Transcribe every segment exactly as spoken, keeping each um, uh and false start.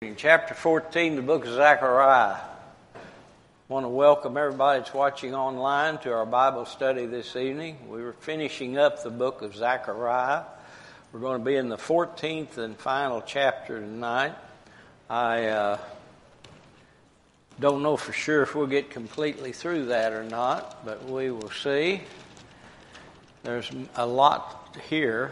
In chapter fourteen, the book of Zechariah. I want to welcome everybody that's watching online to our Bible study this evening. We were finishing up the book of Zechariah. We're going to be in the fourteenth and final chapter tonight. I uh, don't know for sure if we'll get completely through that or not, but we will see. There's a lot here.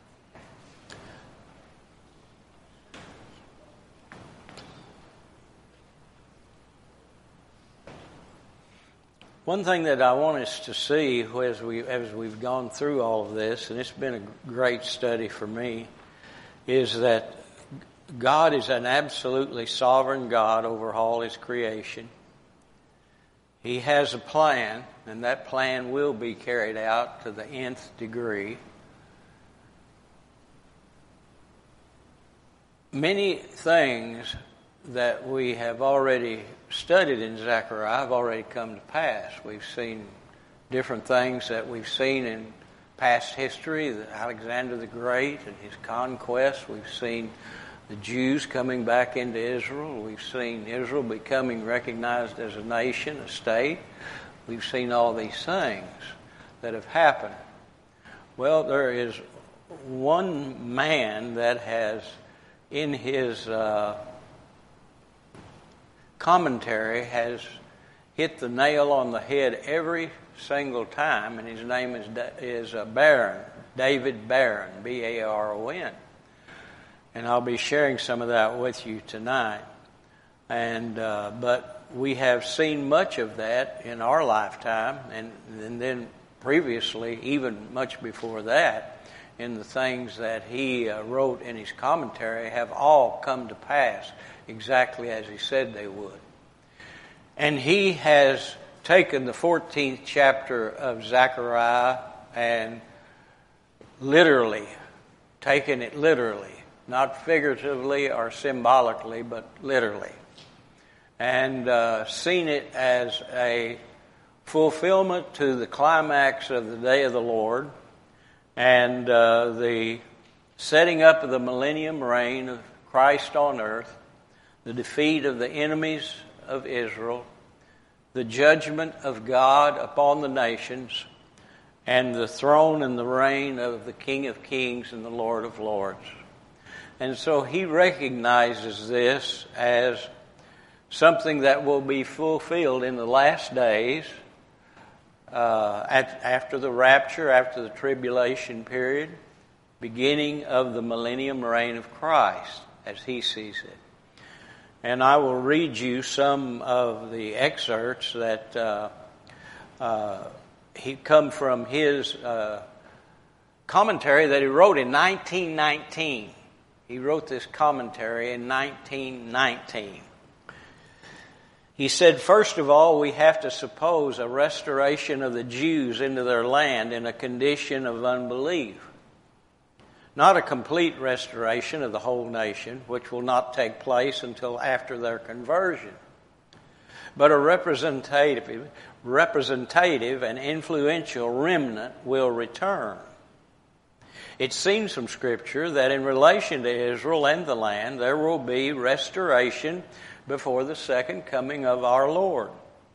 One thing that I want us to see as, we, as we've gone through all of this, and it's been a great study for me, is that God is an absolutely sovereign God over all His creation. He has a plan, and that plan will be carried out to the nth degree. Many things that we have already studied in Zechariah have already come to pass. We've seen different things that we've seen in past history, Alexander the Great and his conquest. We've seen the Jews coming back into Israel. We've seen Israel becoming recognized as a nation, a state. We've seen all these things that have happened. Well, there is one man that has, in his uh, commentary, has hit the nail on the head every single time, and his name is is uh, Barron, David Barron, B A R O N. And I'll be sharing some of that with you tonight. And uh, but we have seen much of that in our lifetime, and, and then previously, even much before that, in the things that he uh, wrote in his commentary have all come to pass exactly as he said they would. And he has taken the fourteenth chapter of Zechariah and literally, taken it literally, not figuratively or symbolically, but literally, and uh, seen it as a fulfillment to the climax of the day of the Lord and uh, the setting up of the millennium reign of Christ on earth, the defeat of the enemies of Israel, the judgment of God upon the nations, and the throne and the reign of the King of Kings and the Lord of Lords. And so he recognizes this as something that will be fulfilled in the last days, uh, at, after the rapture, after the tribulation period, beginning of the millennium reign of Christ, as he sees it. And I will read you some of the excerpts that uh, uh, he come from his uh, commentary that he wrote in nineteen nineteen. He wrote this commentary in nineteen nineteen. He said, first of all, we have to suppose a restoration of the Jews into their land in a condition of unbelief. Not a complete restoration of the whole nation, which will not take place until after their conversion, but a representative, representative and influential remnant will return. It seems from Scripture that in relation to Israel and the land, there will be restoration before the second coming of our Lord,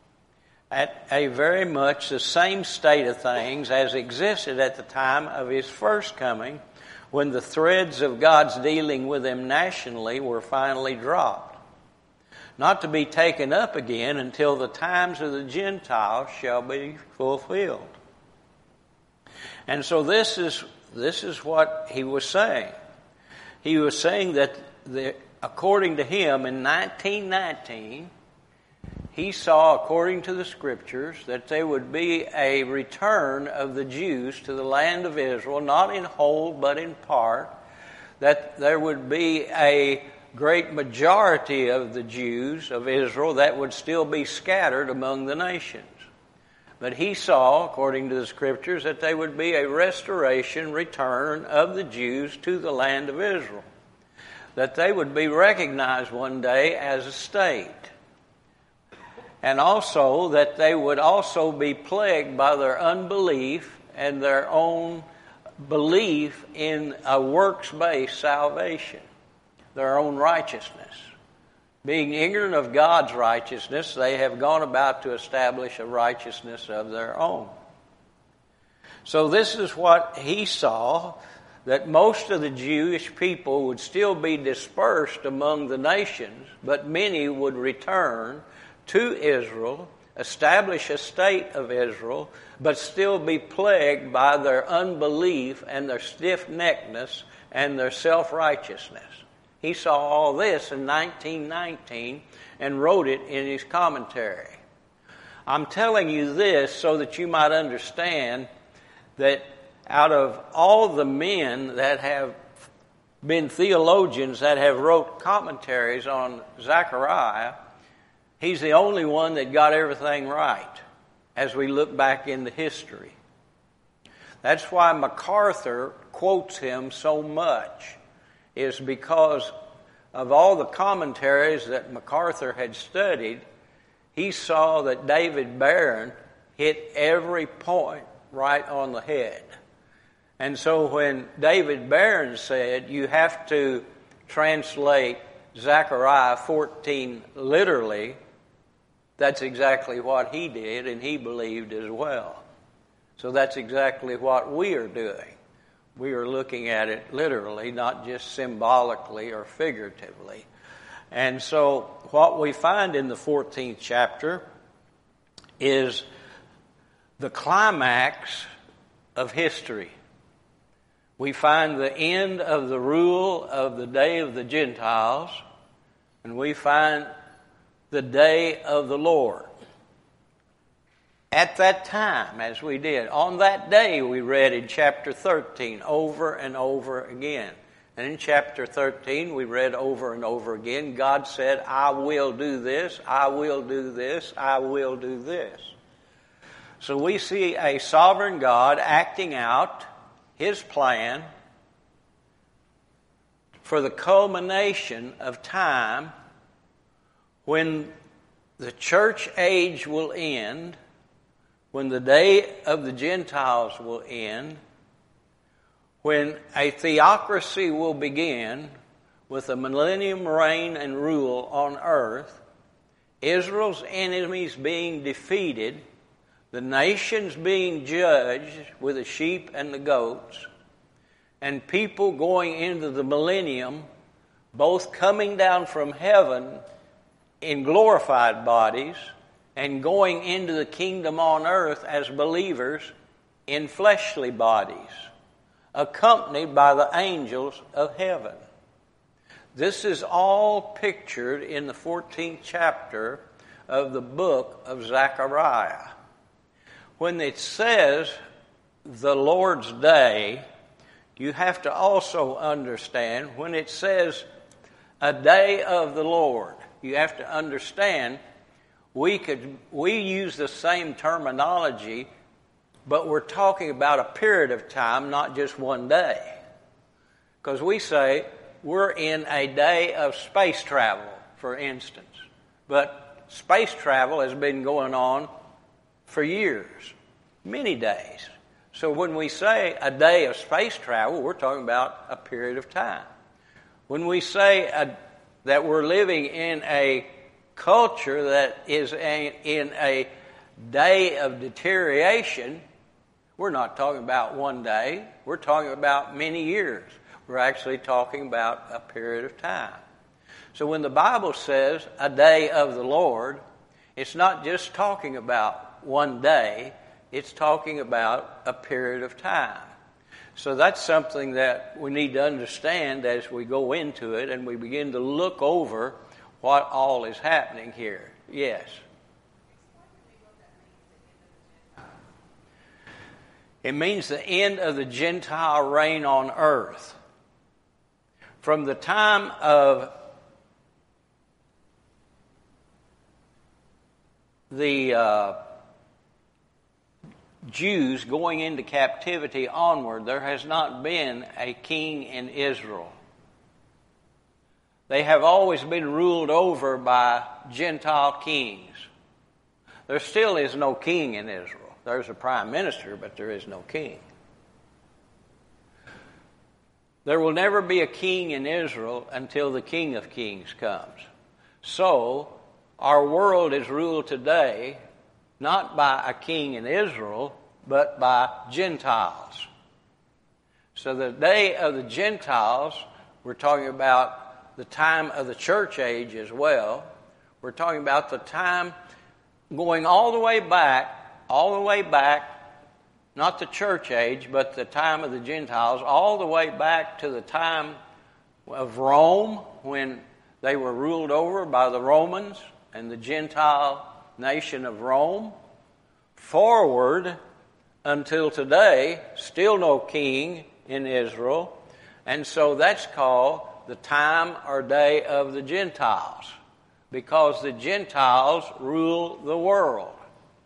at a very much the same state of things as existed at the time of His first coming, when the threads of God's dealing with them nationally were finally dropped, not to be taken up again until the times of the Gentiles shall be fulfilled. And so this is this is what he was saying. He was saying that the, according to him in nineteen nineteen, he saw, according to the Scriptures, that there would be a return of the Jews to the land of Israel, not in whole but in part, that there would be a great majority of the Jews of Israel that would still be scattered among the nations. But he saw, according to the Scriptures, that there would be a restoration, return of the Jews to the land of Israel, that they would be recognized one day as a state. And also that they would also be plagued by their unbelief and their own belief in a works-based salvation, their own righteousness. Being ignorant of God's righteousness, they have gone about to establish a righteousness of their own. So this is what he saw, that most of the Jewish people would still be dispersed among the nations, but many would return to Israel, establish a state of Israel, but still be plagued by their unbelief and their stiff-neckedness and their self-righteousness. He saw all this in nineteen nineteen and wrote it in his commentary. I'm telling you this so that you might understand that out of all the men that have been theologians that have wrote commentaries on Zechariah, he's the only one that got everything right as we look back into history. That's why MacArthur quotes him so much, is because of all the commentaries that MacArthur had studied, he saw that David Barron hit every point right on the head. And so when David Barron said you have to translate Zechariah fourteen literally, that's exactly what he did, and he believed as well. So that's exactly what we are doing. We are looking at it literally, not just symbolically or figuratively. And so what we find in the fourteenth chapter is the climax of history. We find the end of the rule of the day of the Gentiles, and we find the day of the Lord. At that time, as we did, on that day we read in chapter thirteen over and over again. And in chapter thirteen we read over and over again, God said, I will do this, I will do this, I will do this. So we see a sovereign God acting out his plan for the culmination of time when the church age will end, when the day of the Gentiles will end, when a theocracy will begin with a millennium reign and rule on earth, Israel's enemies being defeated, the nations being judged with the sheep and the goats, and people going into the millennium, both coming down from heaven in glorified bodies and going into the kingdom on earth as believers in fleshly bodies, accompanied by the angels of heaven. This is all pictured in the fourteenth chapter of the book of Zechariah. When it says the Lord's day, you have to also understand when it says a day of the Lord, you have to understand we could we use the same terminology, but we're talking about a period of time, not just one day. Because we say we're in a day of space travel, for instance. But space travel has been going on for years, many days. So when we say a day of space travel, we're talking about a period of time. When we say a, that we're living in a culture that is a, in a day of deterioration, we're not talking about one day. We're talking about many years. We're actually talking about a period of time. So when the Bible says a day of the Lord, it's not just talking about one day. It's talking about a period of time. So that's something that we need to understand as we go into it and we begin to look over what all is happening here. Yes. It means the end of the Gentile reign on earth. From the time of the uh, Jews going into captivity onward, there has not been a king in Israel. They have always been ruled over by Gentile kings. There still is no king in Israel. There's a prime minister, but there is no king. There will never be a king in Israel until the King of Kings comes. So, our world is ruled today not by a king in Israel, but by Gentiles. So the day of the Gentiles, we're talking about the time of the church age as well. We're talking about the time going all the way back, all the way back, not the church age, but the time of the Gentiles, all the way back to the time of Rome, when they were ruled over by the Romans and the Gentile nation of Rome, forward until today, still no king in Israel, and so that's called the time or day of the Gentiles, because the Gentiles rule the world.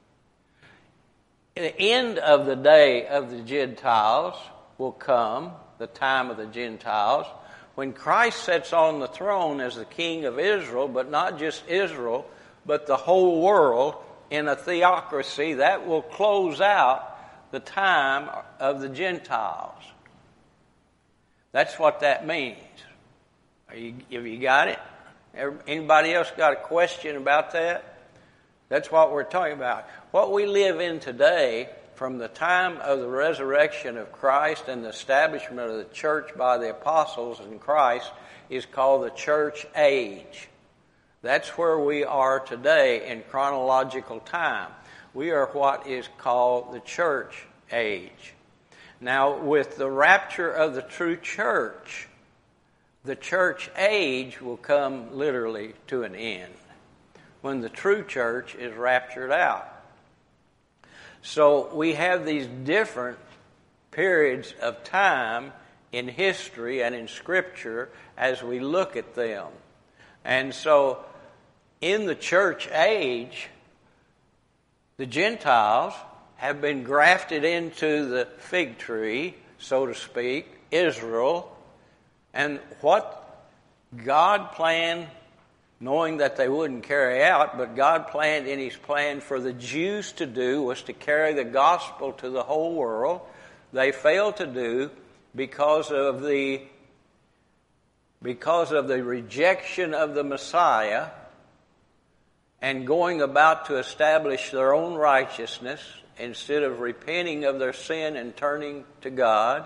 The end of the day of the Gentiles will come, the time of the Gentiles, when Christ sits on the throne as the King of Israel, but not just Israel, but the whole world in a theocracy. That will close out the time of the Gentiles. That's what that means. Are you, have you got it? Anybody else got a question about that? That's what we're talking about. What we live in today, from the time of the resurrection of Christ and the establishment of the church by the apostles in Christ, is called the church age. That's where we are today in chronological time. We are what is called the church age. Now, with the rapture of the true church, the church age will come literally to an end when the true church is raptured out. So we have these different periods of time in history and in Scripture as we look at them. And so in the church age, the Gentiles have been grafted into the fig tree, so to speak, Israel. And what God planned, knowing that they wouldn't carry out, but God planned in His plan for the Jews to do, was to carry the gospel to the whole world. They failed to do because of the because of the rejection of the Messiah and going about to establish their own righteousness instead of repenting of their sin and turning to God.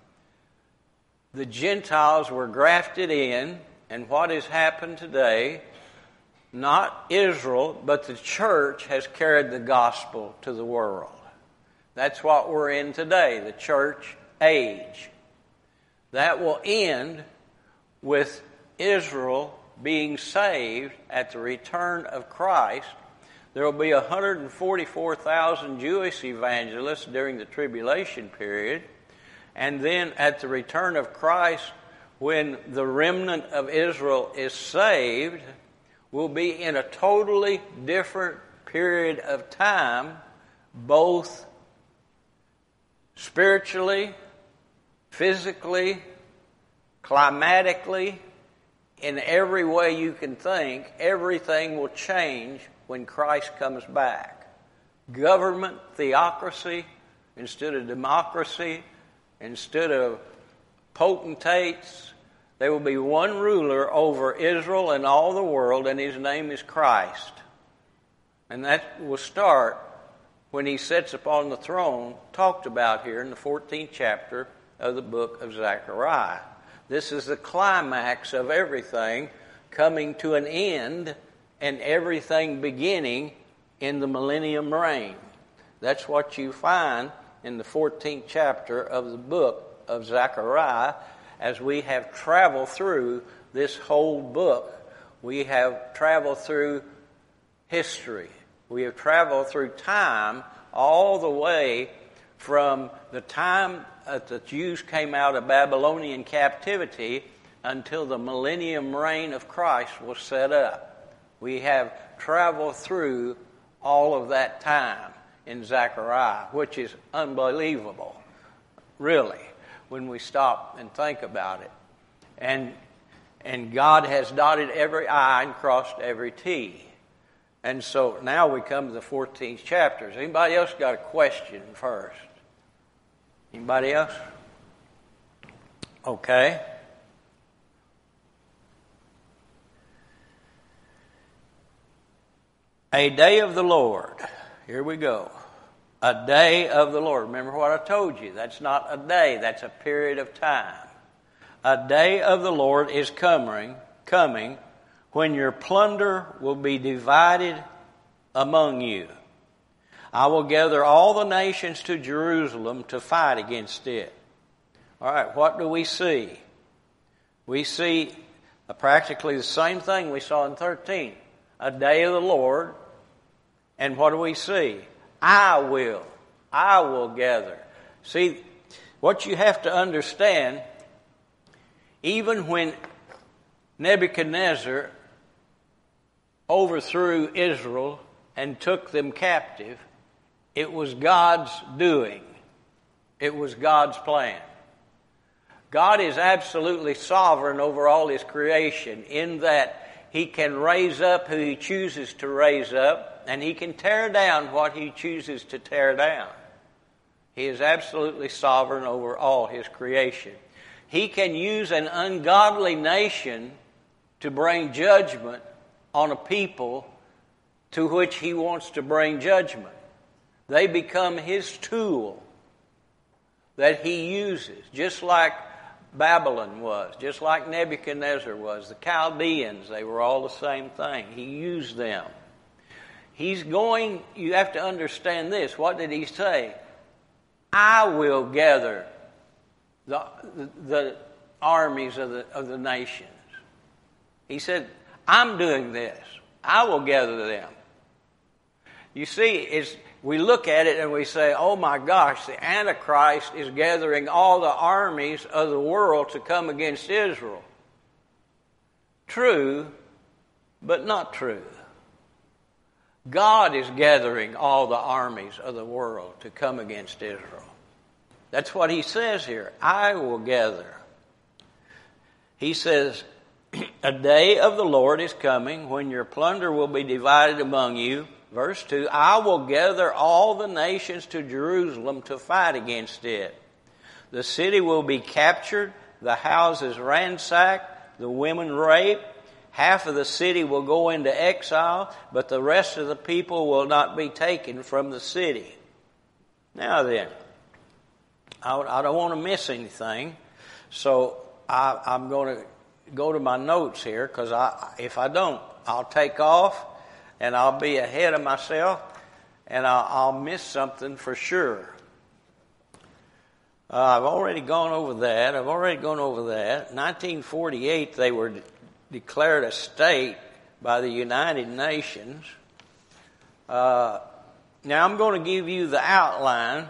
The Gentiles were grafted in, and what has happened today, not Israel, but the church has carried the gospel to the world. That's what we're in today, the church age. That will end with Israel being saved at the return of Christ. There will be one hundred forty-four thousand Jewish evangelists during the tribulation period. And then at the return of Christ, when the remnant of Israel is saved, we'll be in a totally different period of time, both spiritually, physically, climatically, in every way you can think. Everything will change when Christ comes back. Government, theocracy, instead of democracy, instead of potentates, there will be one ruler over Israel and all the world, and His name is Christ. And that will start when He sits upon the throne, talked about here in the fourteenth chapter of the book of Zechariah. This is the climax of everything coming to an end and everything beginning in the millennium reign. That's what you find in the fourteenth chapter of the book of Zechariah. As we have traveled through this whole book, we have traveled through history. We have traveled through time all the way from the time that the Jews came out of Babylonian captivity until the millennium reign of Christ was set up. We have traveled through all of that time in Zechariah, which is unbelievable, really, when we stop and think about it. And and God has dotted every I and crossed every T. And so now we come to the fourteenth chapter. Has anybody else got a question first? Anybody else? Okay. A day of the Lord. Here we go. A day of the Lord. Remember what I told you. That's not a day. That's a period of time. A day of the Lord is coming, coming when your plunder will be divided among you. I will gather all the nations to Jerusalem to fight against it. All right, what do we see? We see practically the same thing we saw in thirteen. A day of the Lord. And what do we see? I will. I will gather. See, what you have to understand, even when Nebuchadnezzar overthrew Israel and took them captive, it was God's doing. It was God's plan. God is absolutely sovereign over all His creation in that He can raise up who He chooses to raise up, and He can tear down what He chooses to tear down. He is absolutely sovereign over all His creation. He can use an ungodly nation to bring judgment on a people to which He wants to bring judgment. They become His tool that He uses, just like Babylon was, just like Nebuchadnezzar was. The Chaldeans, they were all the same thing. He used them. He's going, you have to understand this. What did He say? I will gather the, the, the armies of the, of the nations. He said, I'm doing this. I will gather them. You see, it's, we look at it and we say, oh my gosh, the Antichrist is gathering all the armies of the world to come against Israel. True, but not true. God is gathering all the armies of the world to come against Israel. That's what He says here. I will gather. He says, a day of the Lord is coming when your plunder will be divided among you. Verse two, I will gather all the nations to Jerusalem to fight against it. The city will be captured, the houses ransacked, the women raped. Half of the city will go into exile, but the rest of the people will not be taken from the city. Now then, I, I don't want to miss anything, so I, I'm going to go to my notes here, because I, if I don't, I'll take off, and I'll be ahead of myself, and I'll, I'll miss something for sure. Uh, I've already gone over that. I've already gone over that. nineteen forty-eight, they were de- declared a state by the United Nations. Uh, now I'm going to give you the outline.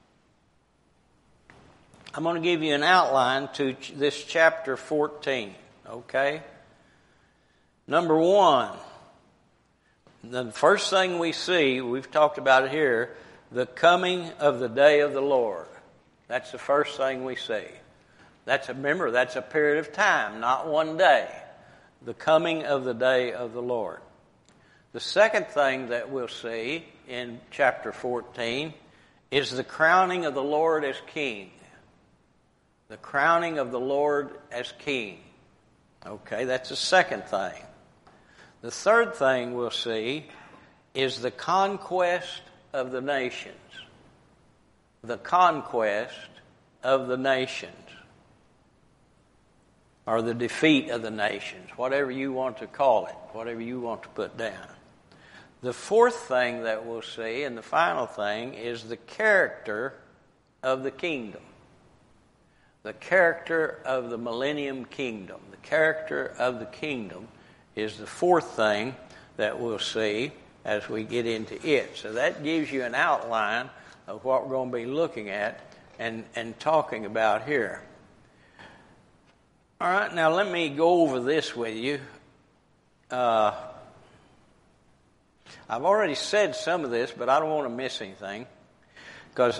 I'm going to give you an outline to ch- this chapter fourteen. Okay? Number one. The first thing we see, we've talked about it here, the coming of the day of the Lord. That's the first thing we see. That's a, remember, that's a period of time, not one day. The coming of the day of the Lord. The second thing that we'll see in chapter fourteen is the crowning of the Lord as King. The crowning of the Lord as King. Okay, that's the second thing. The third thing we'll see is the conquest of the nations. The conquest of the nations. Or the defeat of the nations. Whatever you want to call it. Whatever you want to put down. The fourth thing that we'll see, and the final thing, is the character of the kingdom. The character of the millennium kingdom. The character of the kingdom is the fourth thing that we'll see as we get into it. So that gives you an outline of what we're going to be looking at and, and talking about here. All right, now let me go over this with you. Uh, I've already said some of this, but I don't want to miss anything. Because,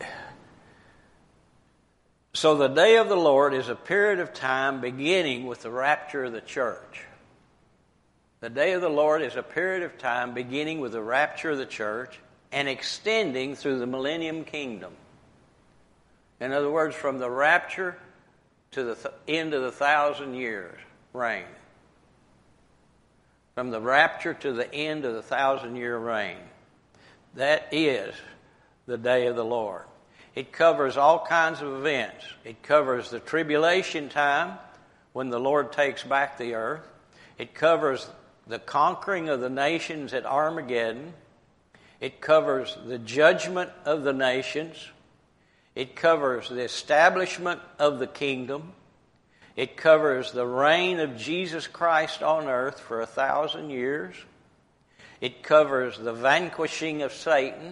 so the day of the Lord is a period of time beginning with the rapture of the church. The day of the Lord is a period of time beginning with the rapture of the church and extending through the millennium kingdom. In other words, from the rapture to the th- end of the thousand years reign. from the rapture to the end of the thousand-year reign. That is the day of the Lord. It covers all kinds of events. It covers the tribulation time when the Lord takes back the earth. It covers the conquering of the nations at Armageddon. It covers the judgment of the nations. It covers the establishment of the kingdom. It covers the reign of Jesus Christ on earth for a thousand years. It covers the vanquishing of Satan.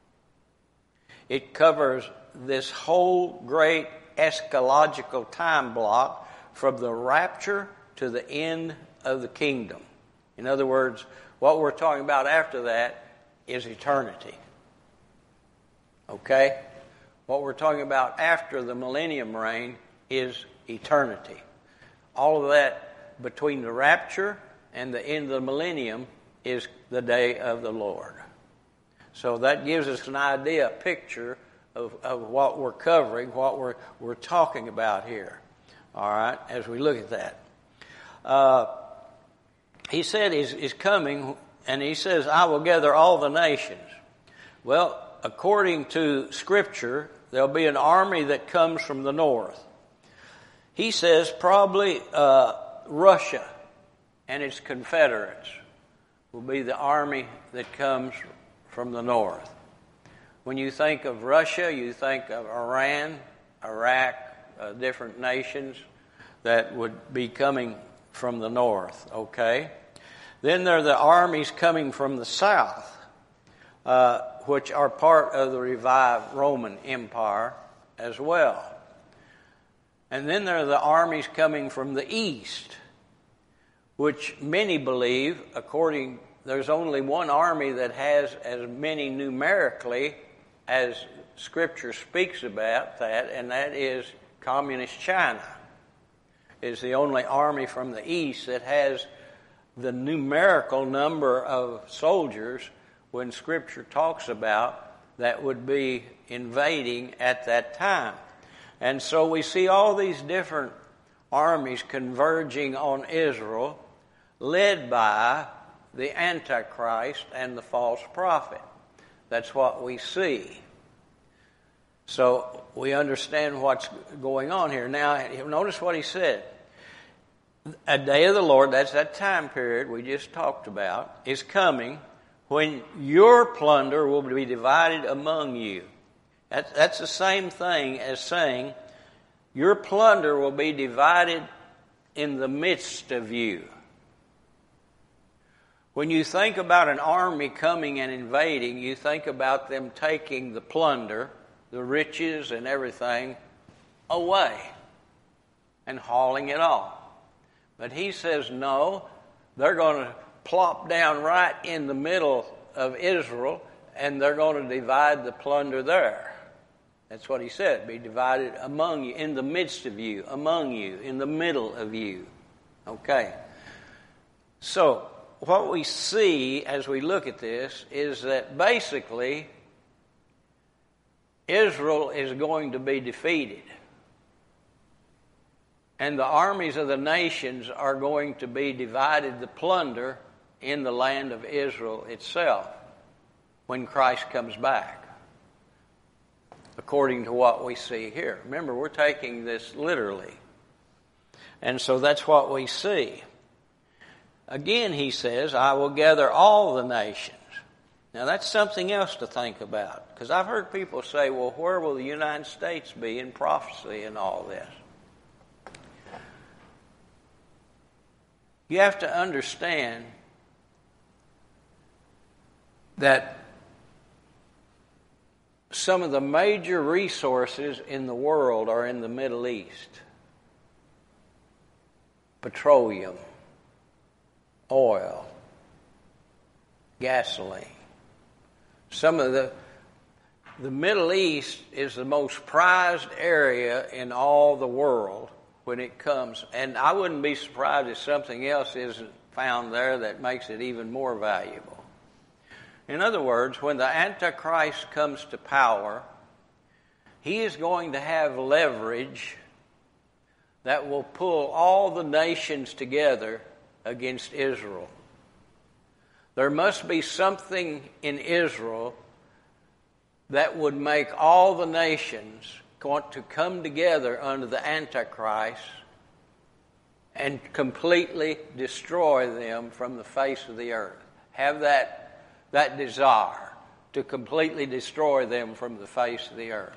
It covers this whole great eschatological time block from the rapture to the end of the kingdom. In other words, what we're talking about after that is eternity. Okay? What we're talking about after the millennium reign is eternity. All of that between the rapture and the end of the millennium is the day of the Lord. So that gives us an idea, a picture of, of what we're covering, what we're, we're talking about here. All right, as we look at that. Uh, he said he's, he's coming, and he says, I will gather all the nations. Well, according to Scripture, there'll be an army that comes from the north. He says probably uh, Russia and its confederates will be the army that comes from the north. When you think of Russia, you think of Iran, Iraq, uh, different nations that would be coming from the north, okay? Then there are the armies coming from the south, uh, which are part of the revived Roman Empire as well. And then there are the armies coming from the east, which many believe, according, there's only one army that has as many numerically as Scripture speaks about that, and that is Communist China. Is the only army from the east that has the numerical number of soldiers when Scripture talks about that would be invading at that time. And so we see all these different armies converging on Israel, led by the Antichrist and the false prophet. That's what we see. So we understand what's going on here. Now, notice what he said. A day of the Lord, that's that time period we just talked about, is coming when your plunder will be divided among you. That, that's the same thing as saying your plunder will be divided in the midst of you. When you think about an army coming and invading, you think about them taking the plunder, the riches and everything, away and hauling it off. But he says, no, they're going to plop down right in the middle of Israel, and they're going to divide the plunder there. That's what he said, be divided among you, in the midst of you, among you, in the middle of you. Okay. So, what we see as we look at this is that basically Israel is going to be defeated. And the armies of the nations are going to be divided, the plunder, in the land of Israel itself when Christ comes back, according to what we see here. Remember, we're taking this literally. And so that's what we see. Again, he says, I will gather all the nations. Now, that's something else to think about. Because I've heard people say, well, where will the United States be in prophecy and all this? You have to understand that some of the major resources in the world are in the Middle East. Petroleum, oil, gasoline. Some of the the Middle East is the most prized area in all the world when it comes, and I wouldn't be surprised if something else isn't found there that makes it even more valuable. In other words, when the Antichrist comes to power, he is going to have leverage that will pull all the nations together against Israel. There must be something in Israel that would make all the nations want to come together under the Antichrist and completely destroy them from the face of the earth. Have that, that desire to completely destroy them from the face of the earth.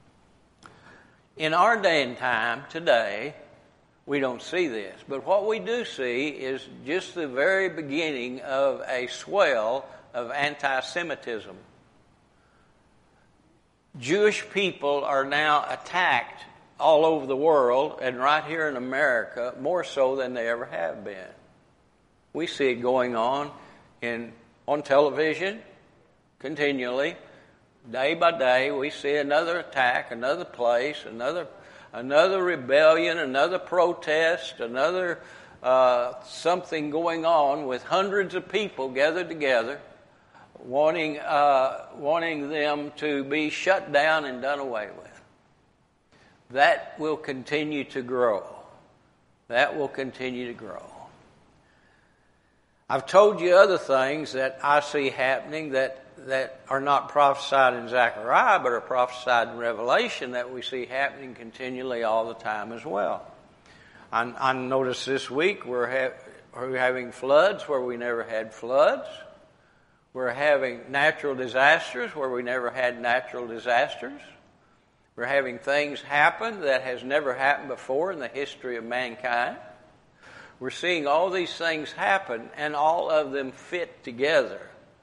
In our day and time, today, we don't see this. But what we do see is just the very beginning of a swell of anti-Semitism. Jewish people are now attacked all over the world, and right here in America, more so than they ever have been. We see it going on in on television continually. Day by day, we see another attack, another place, another another rebellion, another protest, another uh, something going on with hundreds of people gathered together, wanting uh, wanting them to be shut down and done away with. That will continue to grow. That will continue to grow. I've told you other things that I see happening that, that are not prophesied in Zechariah, but are prophesied in Revelation that we see happening continually all the time as well. I, I noticed this week we're, ha- we're having floods where we never had floods. We're having natural disasters where we never had natural disasters. We're having things happen that has never happened before in the history of mankind. We're seeing all these things happen, and all of them fit together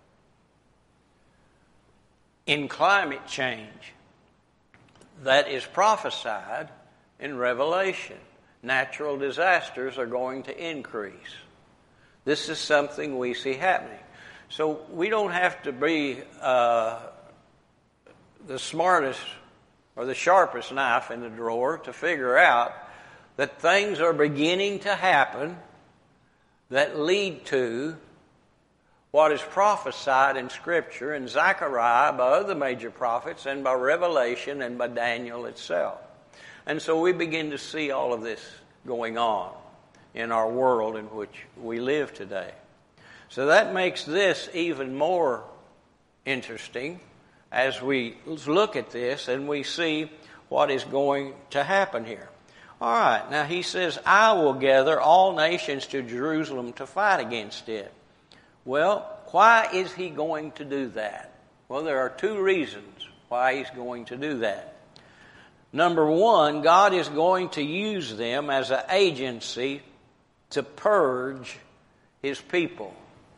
in climate change that is prophesied in Revelation. Natural disasters are going to increase. This is something we see happening. So we don't have to be uh, the smartest or the sharpest knife in the drawer to figure out that things are beginning to happen that lead to what is prophesied in Scripture, in Zechariah, by other major prophets, and by Revelation, and by Daniel itself. And so we begin to see all of this going on in our world in which we live today. So that makes this even more interesting as we look at this and we see what is going to happen here. All right, now he says, I will gather all nations to Jerusalem to fight against it. Well, why is he going to do that? Well, there are two reasons why he's going to do that. Number one, God is going to use them as an agency to purge his people.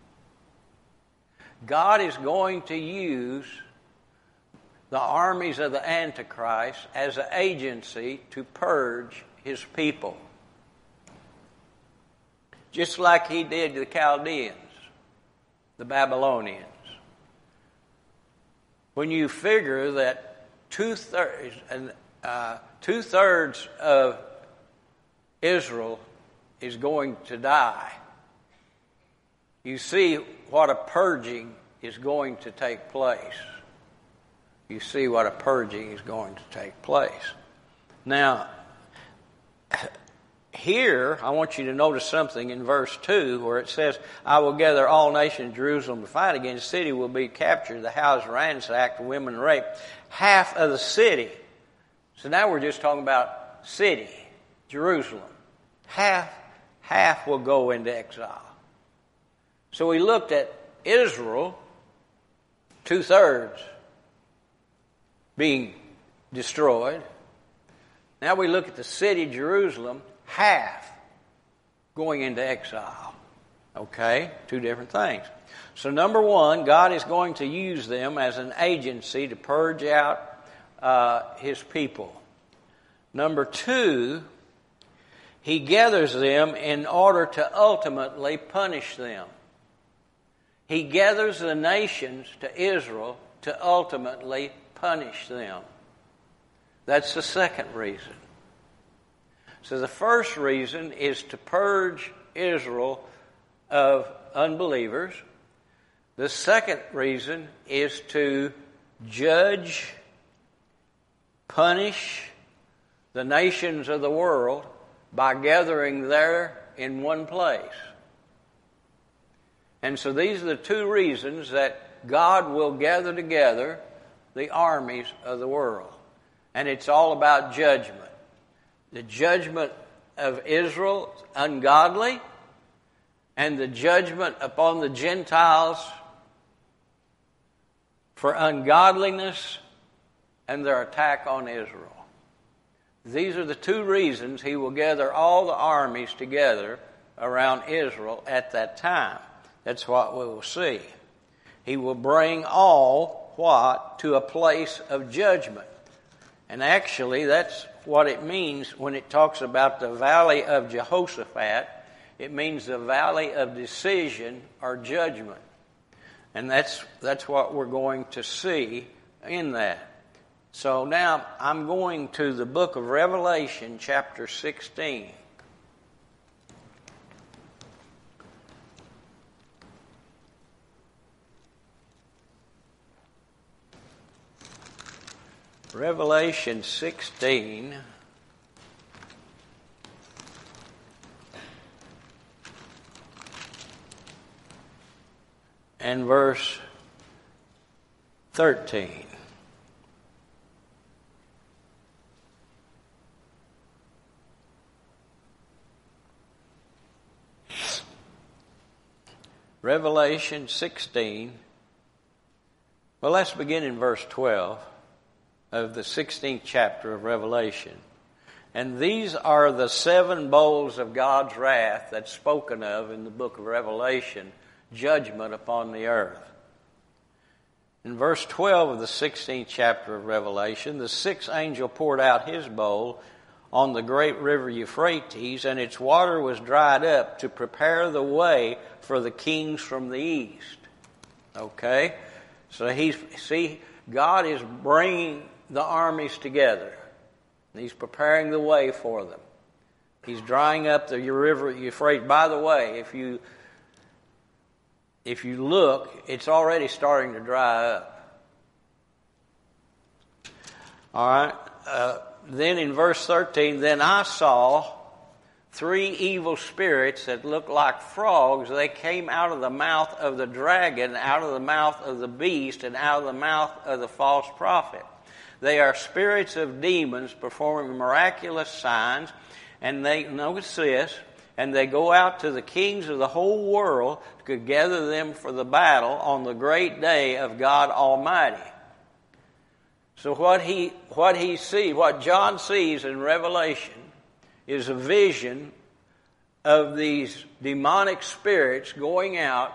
God is going to use the armies of the Antichrist as an agency to purge his people. Just like he did the Chaldeans, the Babylonians. When you figure that two-thirds, uh, two-thirds of Israel is going to die, you see what a purging is going to take place. You see what a purging is going to take place. Now, here, I want you to notice something in verse two where it says, I will gather all nations in Jerusalem to fight against. The city will be captured, the houses ransacked, the women raped. Half of the city. So now we're just talking about city, Jerusalem. Half, half will go into exile. So we looked at Israel, two-thirds being destroyed. Now we look at the city, Jerusalem, half going into exile. Okay, two different things. So number one, God is going to use them as an agency to purge out uh, his people. Number two, he gathers them in order to ultimately punish them. He gathers the nations to Israel to ultimately punish them. That's the second reason. So the first reason is to purge Israel of unbelievers. The second reason is to judge, punish the nations of the world by gathering there in one place. And so these are the two reasons that God will gather together the armies of the world. And it's all about judgment. The judgment of Israel, ungodly, and the judgment upon the Gentiles for ungodliness and their attack on Israel. These are the two reasons he will gather all the armies together around Israel at that time. That's what we will see. He will bring all, what? To a place of judgment. And actually, that's what it means when it talks about the valley of Jehoshaphat. It means the valley of decision or judgment. And that's that's what we're going to see in that. So now I'm going to the book of Revelation, chapter sixteen. Revelation sixteen. And verse thirteen. Revelation sixteen. Well, let's begin in verse twelve of the sixteenth chapter of Revelation. And these are the seven bowls of God's wrath that's spoken of in the book of Revelation, judgment upon the earth. In verse twelve of the sixteenth chapter of Revelation, the sixth angel poured out his bowl on the great river Euphrates, and its water was dried up to prepare the way for the kings from the east. Okay? So he's, see, God is bringing the armies together. He's preparing the way for them. He's drying up the river Euphrates. By the way, if you if you look, it's already starting to dry up. All right. Uh, then in verse thirteen, then I saw three evil spirits that looked like frogs. They came out of the mouth of the dragon, out of the mouth of the beast, and out of the mouth of the false prophet. They are spirits of demons performing miraculous signs, and they, notice this, and they go out to the kings of the whole world to gather them for the battle on the great day of God Almighty. So what he, what he sees, what John sees in Revelation is a vision of these demonic spirits going out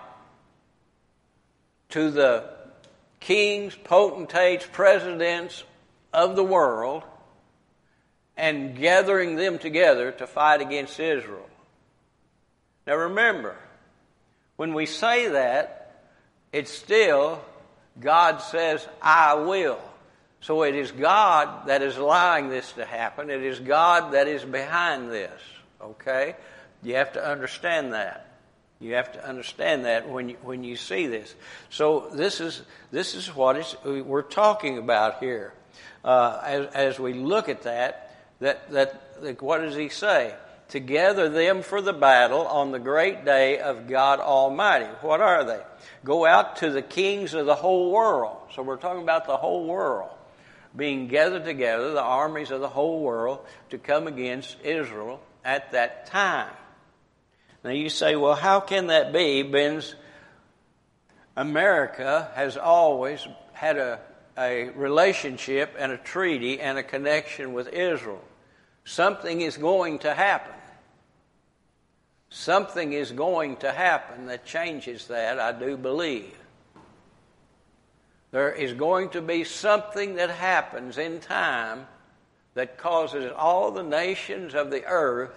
to the kings, potentates, presidents of the world and gathering them together to fight against Israel. Now remember, when we say that, it's still God says, I will. So it is God that is allowing this to happen. It is God that is behind this. Okay? You have to understand that. You have to understand that when you, when you see this. So this is this is what it's, we're talking about here. Uh, as, as we look at that, that that like, what does he say? To gather them for the battle on the great day of God Almighty. What are they? Go out to the kings of the whole world. So we're talking about the whole world being gathered together, the armies of the whole world, to come against Israel at that time. Now you say, well, how can that be? Because America has always had a, a relationship and a treaty and a connection with Israel. Something is going to happen. Something is going to happen that changes that, I do believe. There is going to be something that happens in time that causes all the nations of the earth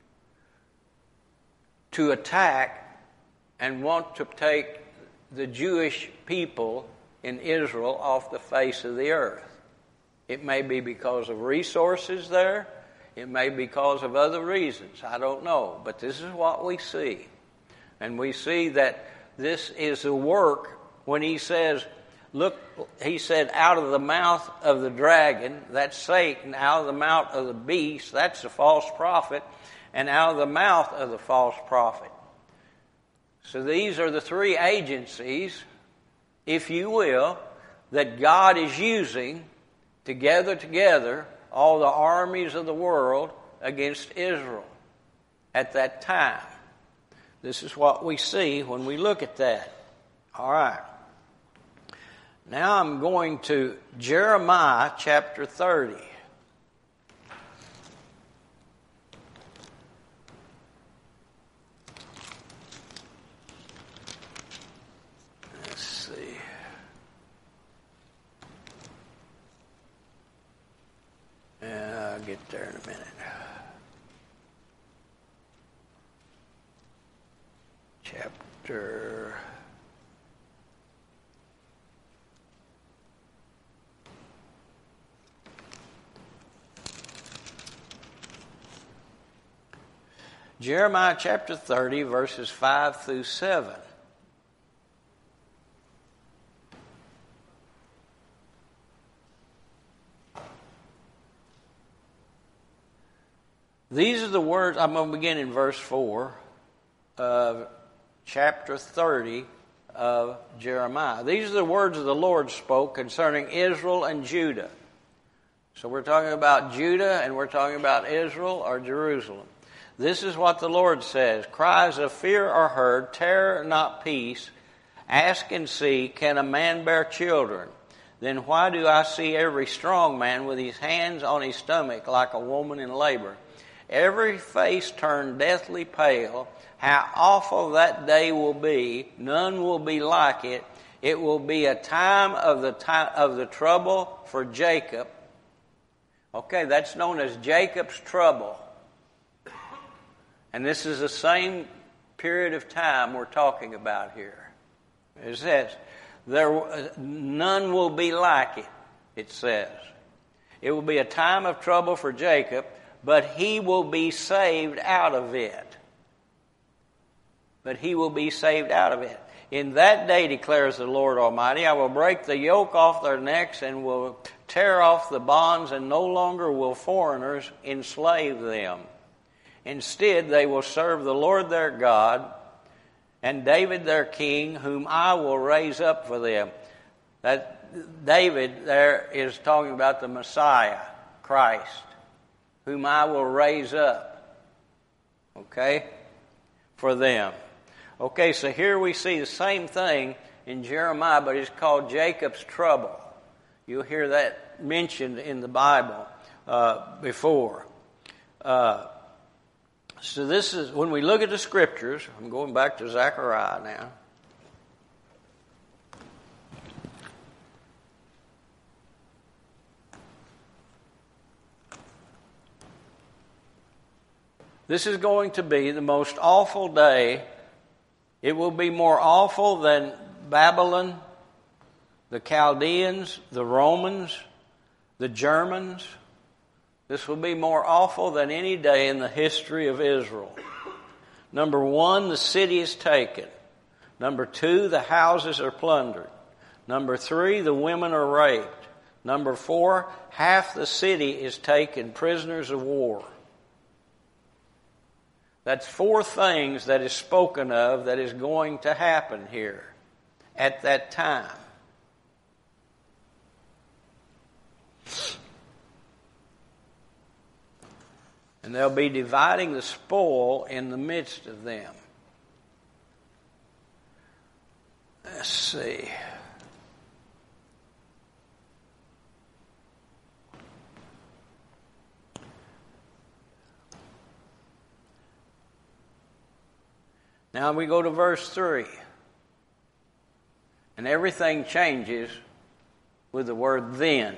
to attack and want to take the Jewish people in Israel off the face of the earth. It may be because of resources there. It may be because of other reasons. I don't know. But this is what we see. And we see that this is the work when he says, look, he said, out of the mouth of the dragon, that's Satan, out of the mouth of the beast, that's the false prophet, and out of the mouth of the false prophet. So these are the three agencies, if you will, that God is using to gather together all the armies of the world against Israel at that time. This is what we see when we look at that. All right. Now I'm going to Jeremiah chapter thirty. Let's see. Yeah, I'll get there in a minute. Chapter Jeremiah chapter thirty, verses five through seven. These are the words, I'm going to begin in verse four of chapter thirty of Jeremiah. These are the words of the Lord spoke concerning Israel and Judah. So we're talking about Judah and we're talking about Israel or Jerusalem. This is what the Lord says. Cries of fear are heard, terror not peace. Ask and see, can a man bear children? Then why do I see every strong man with his hands on his stomach like a woman in labor? Every face turned deathly pale. How awful that day will be. None will be like it. It will be a time of the time of the trouble for Jacob. Okay, that's known as Jacob's trouble. And this is the same period of time we're talking about here. It says, there, none will be like it, it says. It will be a time of trouble for Jacob, but he will be saved out of it. But he will be saved out of it. In that day, declares the Lord Almighty, I will break the yoke off their necks and will tear off the bonds, and no longer will foreigners enslave them. Instead, they will serve the Lord their God and David their king, whom I will raise up for them. That David there is talking about the Messiah, Christ, whom I will raise up, okay, for them. Okay, so here we see the same thing in Jeremiah, but it's called Jacob's trouble. You'll hear that mentioned in the Bible uh, before. Uh, So this is, when we look at the scriptures, I'm going back to Zechariah now. This is going to be the most awful day. It will be more awful than Babylon, the Chaldeans, the Romans, the Germans. This will be more awful than any day in the history of Israel. Number one, the city is taken. Number two, the houses are plundered. Number three, the women are raped. Number four, half the city is taken prisoners of war. That's four things that is spoken of that is going to happen here at that time. And they'll be dividing the spoil in the midst of them. Let's see. Now we go to verse three. And everything changes with the word then.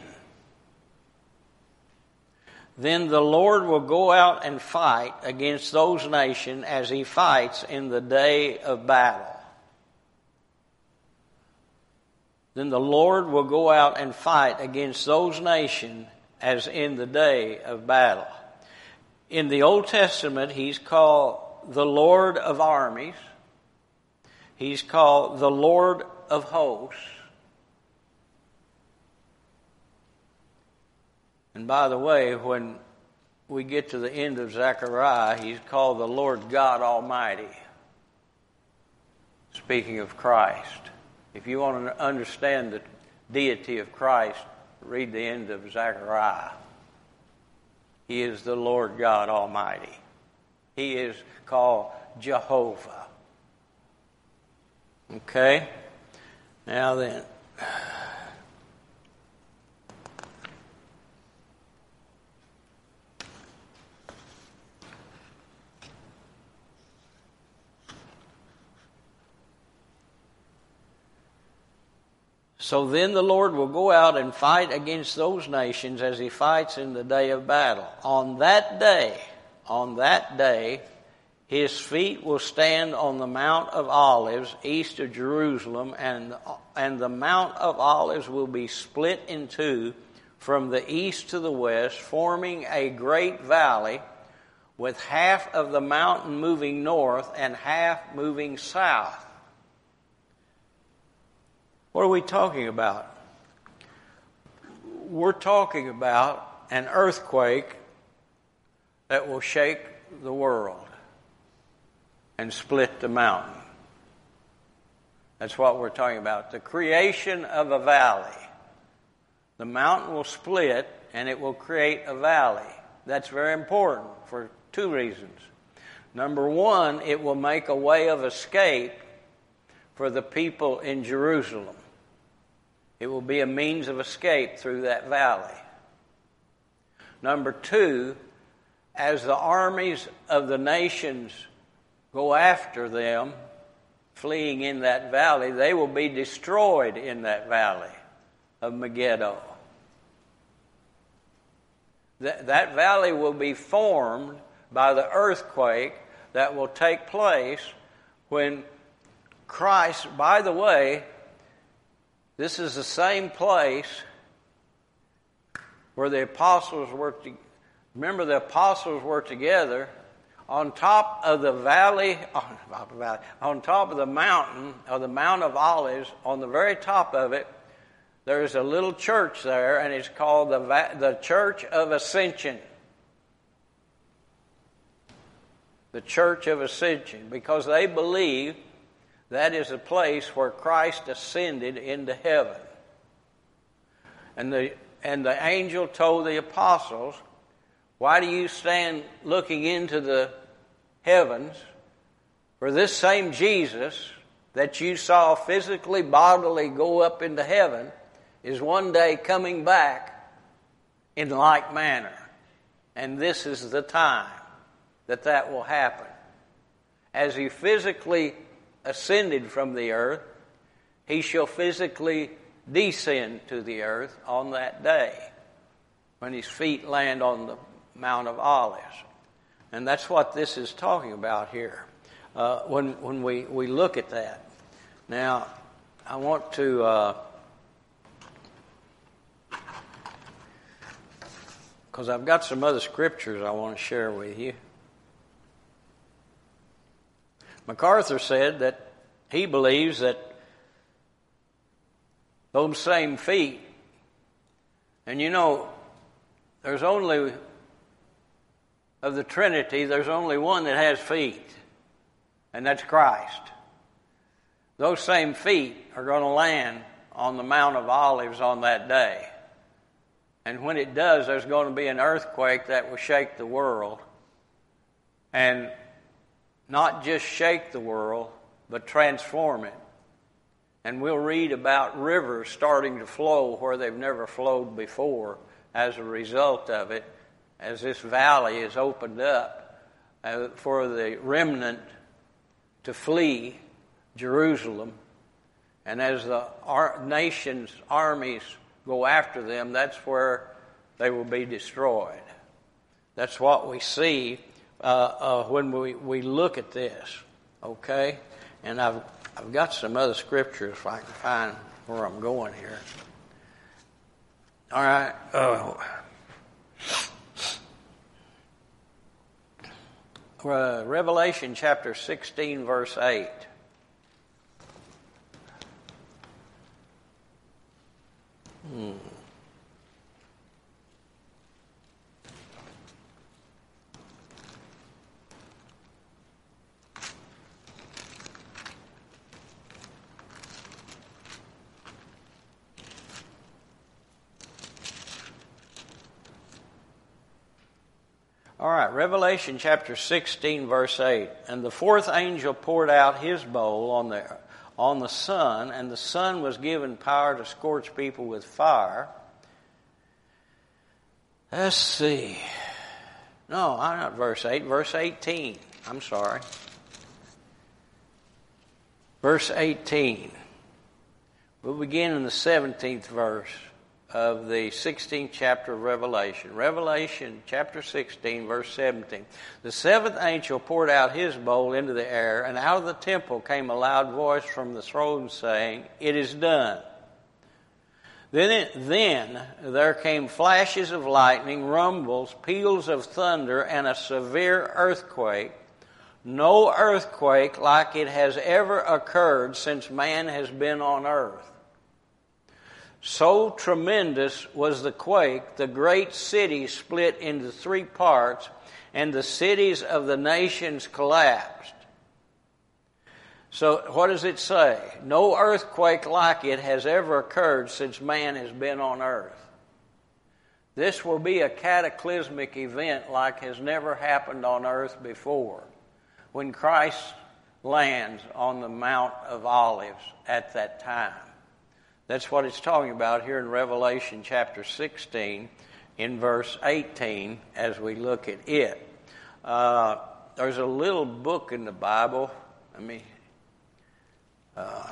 Then the Lord will go out and fight against those nations as he fights in the day of battle. Then the Lord will go out and fight against those nations as in the day of battle. In the Old Testament, he's called the Lord of armies. He's called the Lord of hosts. And by the way, when we get to the end of Zechariah, he's called the Lord God Almighty. speaking of Christ. If you want to understand the deity of Christ, read the end of Zechariah. He is the Lord God Almighty. He is called Jehovah. Okay? Now then. So then the Lord will go out and fight against those nations as he fights in the day of battle. On that day, on that day, his feet will stand on the Mount of Olives east of Jerusalem, and, and the Mount of Olives will be split in two from the east to the west, forming a great valley with half of the mountain moving north and half moving south. What are we talking about? We're talking about an earthquake that will shake the world and split the mountain. That's what we're talking about. The creation of a valley. The mountain will split and it will create a valley. That's very important for two reasons. Number one, it will make a way of escape for the people in Jerusalem. It will be a means of escape through that valley. Number two, as the armies of the nations go after them, fleeing in that valley, they will be destroyed in that valley of Megiddo. That, that valley will be formed by the earthquake that will take place when Christ, by the way, this is the same place where the apostles were. To, remember, the apostles were together on top of the valley, on top of the mountain, of the Mount of Olives. On the very top of it, there's a little church there, and it's called the the Church of Ascension. The Church of Ascension, because they believe that is the place where Christ ascended into heaven. And the and the angel told the apostles, why do you stand looking into the heavens? For this same Jesus that you saw physically, bodily go up into heaven is one day coming back in like manner. And this is the time that that will happen. As he physically ascended from the earth, he shall physically descend to the earth on that day when his feet land on the Mount of Olives. And that's what this is talking about here uh, when when we, we look at that. Now, I want to because uh, I've got some other scriptures I want to share with you. MacArthur said that he believes that those same feet, and you know, there's only, of the Trinity, there's only one that has feet, and that's Christ. Those same feet are going to land on the Mount of Olives on that day. And when it does, there's going to be an earthquake that will shake the world. And not just shake the world, but transform it. And we'll read about rivers starting to flow where they've never flowed before as a result of it, as this valley is opened up uh, for the remnant to flee Jerusalem. And as the ar- nation's armies go after them, that's where they will be destroyed. That's what we see Uh, uh, when we, we look at this, okay? And I've I've got some other scriptures if I can find where I'm going here. All right. Uh, uh, Revelation chapter sixteen, verse eight. Hmm. All right, Revelation chapter sixteen, verse eight. And the fourth angel poured out his bowl on the, on the sun, and the sun was given power to scorch people with fire. Let's see. No, I'm not verse eight, verse eighteen. I'm sorry. Verse eighteen. We'll begin in the seventeenth verse of the sixteenth chapter of Revelation. Revelation chapter sixteen, verse seventeen. The seventh angel poured out his bowl into the air, and out of the temple came a loud voice from the throne saying, "It is done." Then, it, then there came flashes of lightning, rumbles, peals of thunder, and a severe earthquake. No earthquake like it has ever occurred since man has been on earth. So tremendous was the quake, the great city split into three parts, and the cities of the nations collapsed. So what does it say? No earthquake like it has ever occurred since man has been on earth. This will be a cataclysmic event like has never happened on earth before, when Christ lands on the Mount of Olives at that time. That's what it's talking about here in Revelation chapter sixteen in verse eighteen as we look at it. Uh, there's a little book in the Bible. I mean, uh,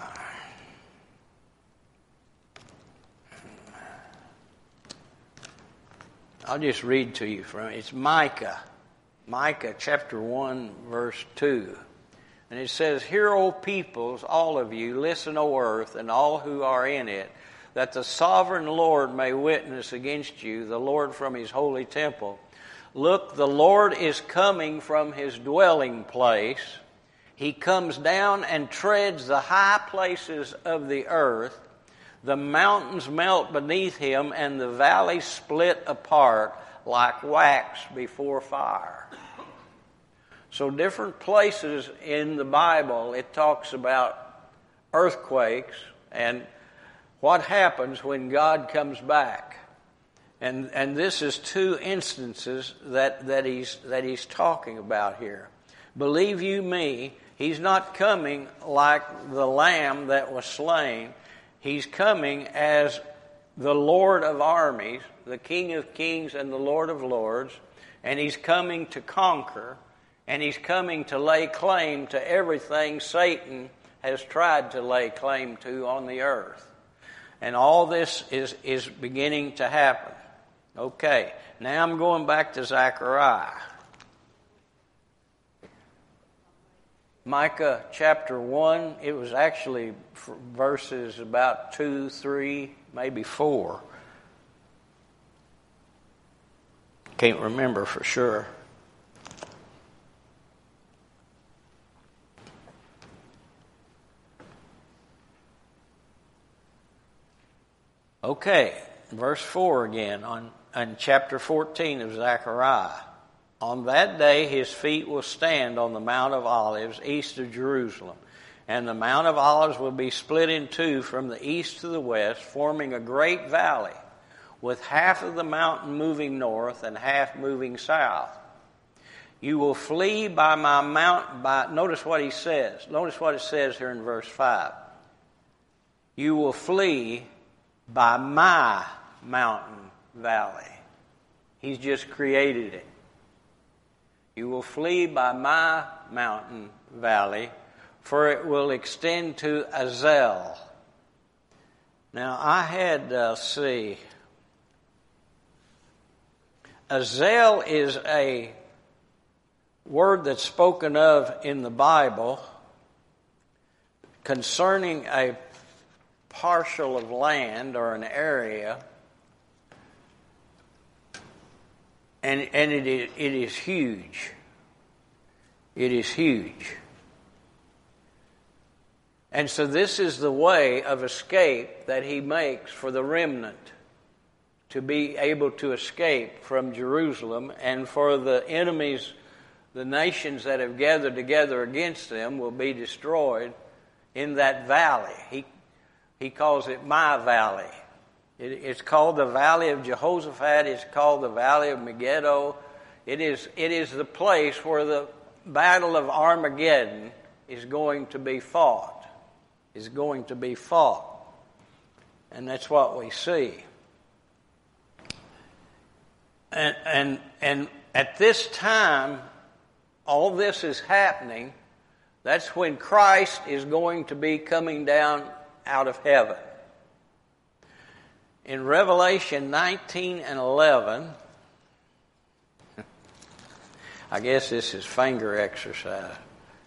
I'll just read to you from it. It's Micah. Micah chapter one verse two. And it says, "Hear, O peoples, all of you, listen, O earth, and all who are in it, that the sovereign Lord may witness against you, the Lord from his holy temple. Look, the Lord is coming from his dwelling place. He comes down and treads the high places of the earth. The mountains melt beneath him, and the valleys split apart like wax before fire." So different places in the Bible, it talks about earthquakes and what happens when God comes back. And and this is two instances that, that he's that he's talking about here. Believe you me, he's not coming like the lamb that was slain. He's coming as the Lord of armies, the King of kings and the Lord of lords, and he's coming to conquer. And he's coming to lay claim to everything Satan has tried to lay claim to on the earth. And all this is, is beginning to happen. Okay, now I'm going back to Zechariah. Micah chapter one, it was actually verses about two, three, maybe four. Can't remember for sure. Okay, verse four again on, on chapter fourteen of Zechariah. "On that day his feet will stand on the Mount of Olives east of Jerusalem, and the Mount of Olives will be split in two from the east to the west, forming a great valley, with half of the mountain moving north and half moving south. You will flee by my mount, by," notice what he says. Notice what it says here in verse five. "You will flee by my mountain valley." He's just created it. "You will flee by my mountain valley, for it will extend to Azel." Now, I had, uh, see, Azel is a word that's spoken of in the Bible concerning a partial of land or an area, and and it is, it is huge. It is huge. And so this is the way of escape that he makes for the remnant to be able to escape from Jerusalem, and for the enemies, the nations that have gathered together against them, will be destroyed in that valley. He He calls it my valley. It, it's called the Valley of Jehoshaphat. It's called the Valley of Megiddo. It is, it is the place where the battle of Armageddon is going to be fought. Is going to be fought. And that's what we see. And, and, and at this time, all this is happening. That's when Christ is going to be coming down out of heaven. In Revelation nineteen and eleven, I guess this is finger exercise.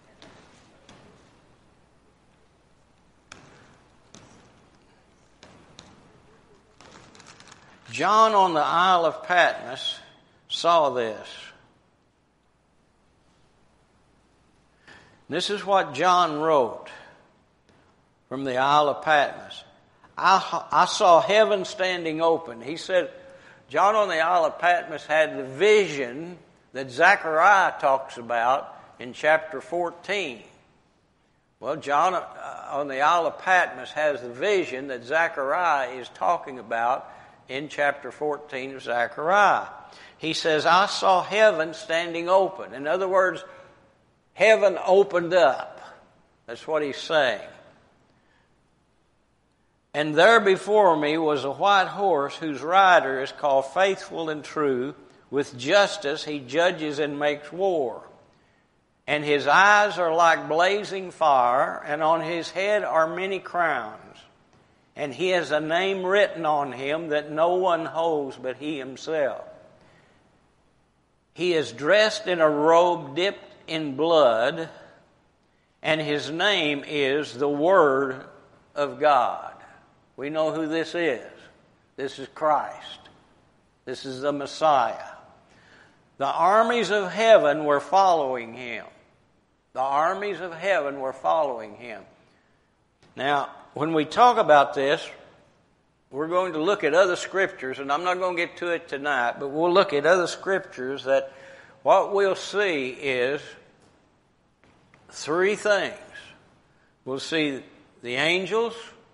John on the Isle of Patmos saw this. This is what John wrote from the Isle of Patmos. I, I saw heaven standing open. He said, John on the Isle of Patmos had the vision that Zechariah talks about in chapter fourteen. Well, John uh, on the Isle of Patmos has the vision that Zechariah is talking about in chapter fourteen of Zechariah. He says, I saw heaven standing open. In other words, heaven opened up. That's what he's saying. And there before me was a white horse whose rider is called Faithful and True. With justice he judges and makes war. And his eyes are like blazing fire, and on his head are many crowns. And he has a name written on him that no one holds but he himself. He is dressed in a robe dipped in blood, and his name is the Word of God. We know who this is. This is Christ. This is the Messiah. The armies of heaven were following him. The armies of heaven were following him. Now, when we talk about this, we're going to look at other scriptures, and I'm not going to get to it tonight, but we'll look at other scriptures that what we'll see is three things. We'll see the angels,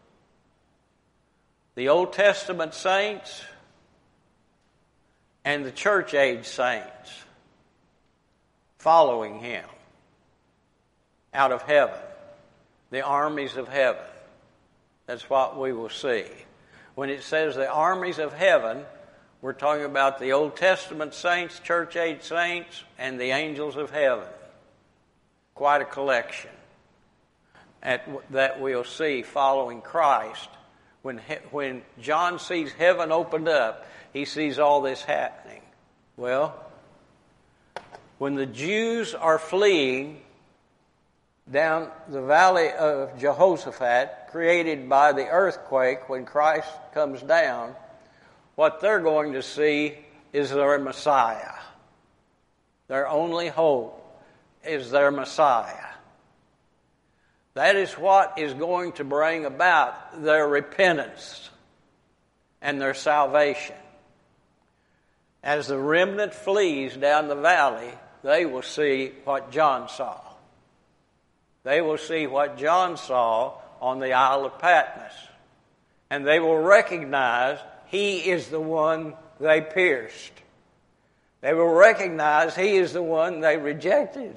the Old Testament saints, and the church age saints following him out of heaven, the armies of heaven. That's what we will see. When it says the armies of heaven, we're talking about the Old Testament saints, church age saints, and the angels of heaven. Quite a collection at, that we'll see following Christ. When, when John sees heaven opened up, he sees all this happening. Well, when the Jews are fleeing down the valley of Jehoshaphat, created by the earthquake when Christ comes down, what they're going to see is their Messiah. Their only hope is their Messiah. That is what is going to bring about their repentance and their salvation. As the remnant flees down the valley, they will see what John saw. They will see what John saw on the Isle of Patmos. And they will recognize he is the one they pierced. They will recognize he is the one they rejected.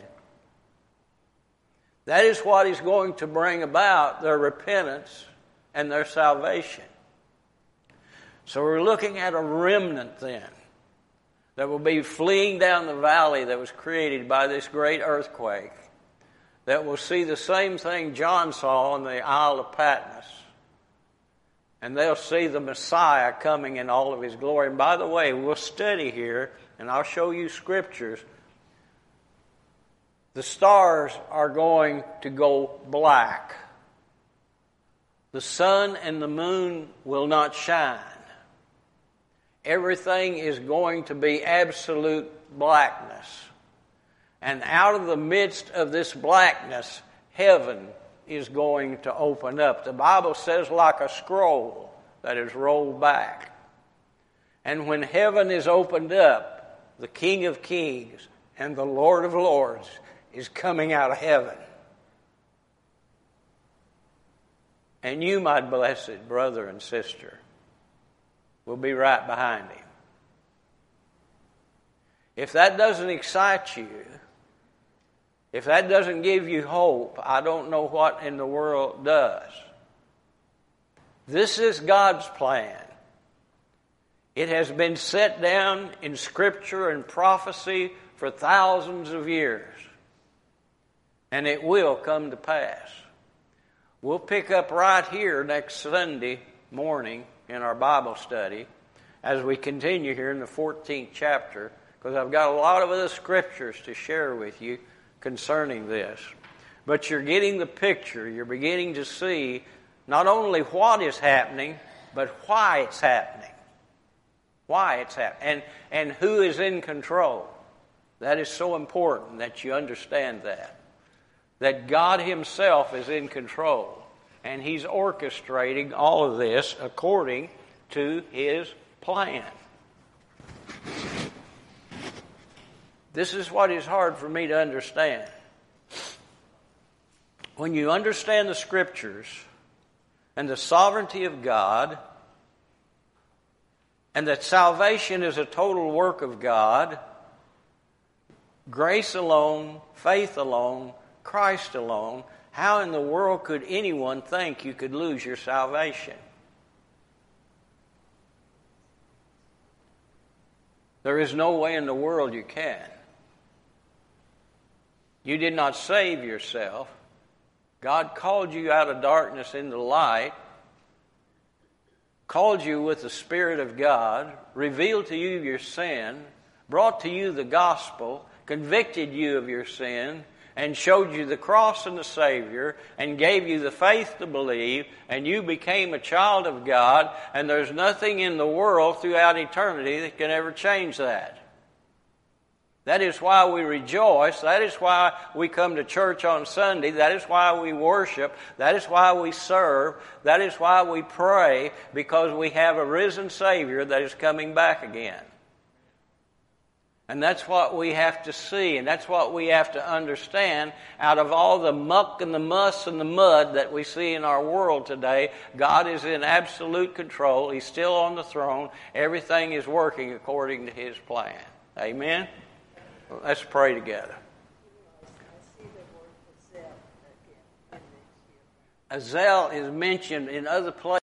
That is what is going to bring about their repentance and their salvation. So we're looking at a remnant then that will be fleeing down the valley that was created by this great earthquake, that will see the same thing John saw on the Isle of Patmos. And they'll see the Messiah coming in all of his glory. And by the way, we'll study here, and I'll show you scriptures. The stars are going to go black. The sun and the moon will not shine. Everything is going to be absolute blackness. And out of the midst of this blackness, heaven is going to open up. The Bible says like a scroll that is rolled back. And when heaven is opened up, the King of Kings and the Lord of Lords is coming out of heaven. And you, my blessed brother and sister, will be right behind him. If that doesn't excite you, if that doesn't give you hope, I don't know what in the world does. This is God's plan. It has been set down in Scripture and prophecy for thousands of years. And it will come to pass. We'll pick up right here next Sunday morning in our Bible study as we continue here in the fourteenth chapter, because I've got a lot of other scriptures to share with you concerning this. But you're getting the picture. You're beginning to see not only what is happening, but why it's happening. Why it's happening. And, and who is in control. That is so important that you understand that. That God Himself is in control. And He's orchestrating all of this according to His plan. This is what is hard for me to understand. When you understand the Scriptures and the sovereignty of God, and that salvation is a total work of God, grace alone, faith alone, Christ alone, how in the world could anyone think you could lose your salvation? There is no way in the world you can. You did not save yourself. God called you out of darkness into light, called you with the Spirit of God, revealed to you your sin, brought to you the gospel, convicted you of your sin, and showed you the cross and the Savior, and gave you the faith to believe, and you became a child of God, and there's nothing in the world throughout eternity that can ever change that. That is why we rejoice. That is why we come to church on Sunday. That is why we worship. That is why we serve. That is why we pray, because we have a risen Savior that is coming back again. And that's what we have to see, and that's what we have to understand. Out of all the muck and the muss and the mud that we see in our world today, God is in absolute control. He's still on the throne. Everything is working according to His plan. Amen? Let's pray together. Azel is mentioned in other places.